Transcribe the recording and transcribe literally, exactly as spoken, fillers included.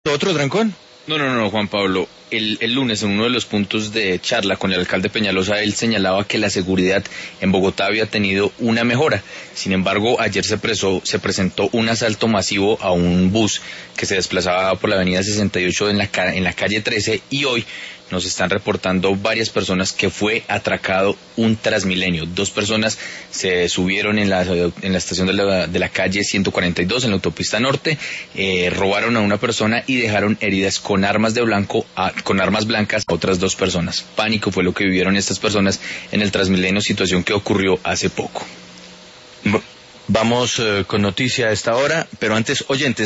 ¿Otro trancón? No, no, no, Juan Pablo. El, el lunes, en uno de los puntos de charla con el alcalde Peñalosa, él señalaba que la seguridad en Bogotá había tenido una mejora. Sin embargo, ayer se, presó, se presentó un asalto masivo a un bus que se desplazaba por la avenida sesenta y ocho en la, en la calle trece, y hoy nos están reportando varias personas que fue atracado un Transmilenio. Dos personas se subieron en la, en la estación de la, de la calle ciento cuarenta y dos, en la autopista norte, eh, robaron a una persona y dejaron heridas con armas de blanco, a, con armas blancas a otras dos personas. Pánico fue lo que vivieron estas personas en el Transmilenio, situación que ocurrió hace poco. Vamos eh, con noticia a esta hora, pero antes, oyentes.